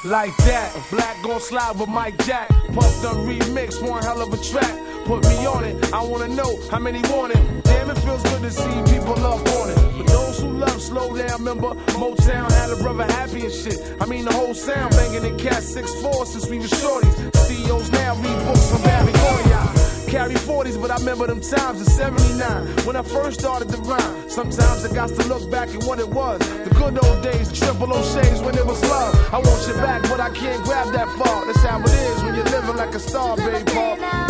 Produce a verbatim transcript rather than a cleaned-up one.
Like that, Black gon' slide with Mike Jack. Puff done remix, one hell of a track. Put me on it, I wanna know how many want it. Damn, it feels good to see people up on it. But those who love slow down, remember Motown had a brother happy and shit. I mean the whole sound banging in Cat six four since we was shorties. C E Os now read books from Babylonia. Carry forties, but I remember them times in seventy-nine when I first started to rhyme. Sometimes I got to look back at what it was. The good old days, triple O'Shea's when it was love. I want you back, but I can't grab that far. That's how it is when you're living like a star, baby.